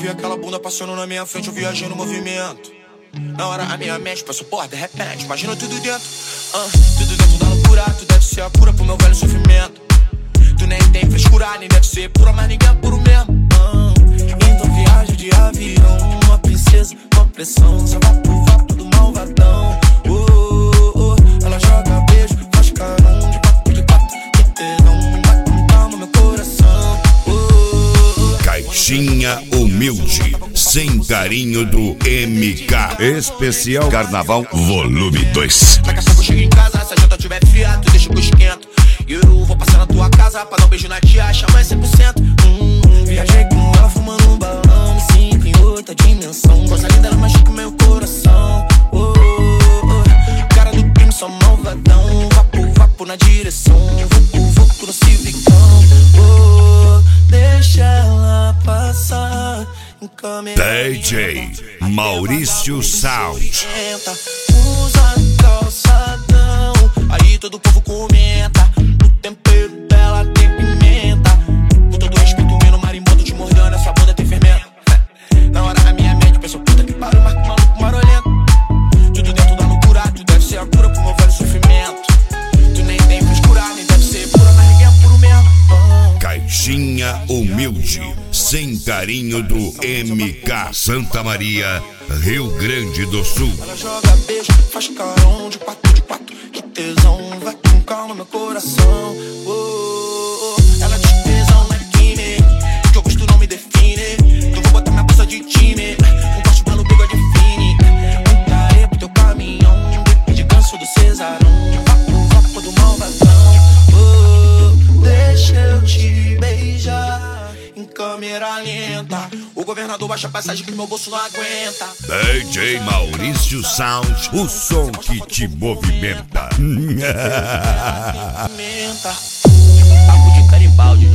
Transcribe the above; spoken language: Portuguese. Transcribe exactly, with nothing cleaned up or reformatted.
vi aquela bunda passando na minha frente, eu viajei no movimento. Na hora a minha mente passou, porra, de repente, imagina tudo dentro. uh, Tudo dentro da loucura, tu deve ser a cura pro meu velho sofrimento. Tu nem tem frescura, nem deve ser pura, mas ninguém é puro mesmo. uh, Então viaja de avião, uma princesa com pressão, só vai pro vapo do malvadão. uh, uh, uh, Ela joga beijo, faz carão de quatro de quatro, que tesão, vai com calma meu coração. uh, uh, Caixinha Humilde, sem carinho do M K. Especial Carnaval Volume dois. Daqui a pouco eu chego em casa, se a janta tiver fria, tu deixa que eu esquento. E eu vou passar na tua casa pra dar um beijo na tia, chama cem por cento. hum, Viajei com ela fumando um balão, me sinto em outra dimensão. Coisa linda, ela machuca o meu coração. oh, oh, oh. Cara do crime, só malvadão. Vapo, vapo na direção, vucu, vucu no civicão. oh, Deixa ela passar em câmera. D J Maurício Sound. Usa calçadão, aí todo o povo comenta. O tempero dela tem pimenta. Com todo respeito, o marimbondo te mordendo, essa bunda tem fermento. Na hora a minha mente pensou, puta que pariu, marco maluco marolento. Tudo dentro da loucura, tu deve ser a cura pro meu velho sofrimento. Tu nem tem frescura, nem deve ser pura, mas ninguém é puro mesmo. oh. Caixinha Humilde, sem carinho do M K. Santa Maria, Rio Grande do Sul. Ela joga beijo, faz carão de quatro de quatro, que tesão, vai com calma meu coração. oh, oh, oh. Ela diz tesão não é crime, que eu gosto não me define. Então vou botar minha bolsa de time, um corte pelo bigode fine. Um caê pro teu caminhão, de ganso do Cesarão, vapo, vapo do malvadão. oh, Deixa eu te beijar em câmera lenta. O governador baixa a passagem que meu bolso não aguenta. D J Maurício Sound, o som que te movimenta. Papo de Garibaldi.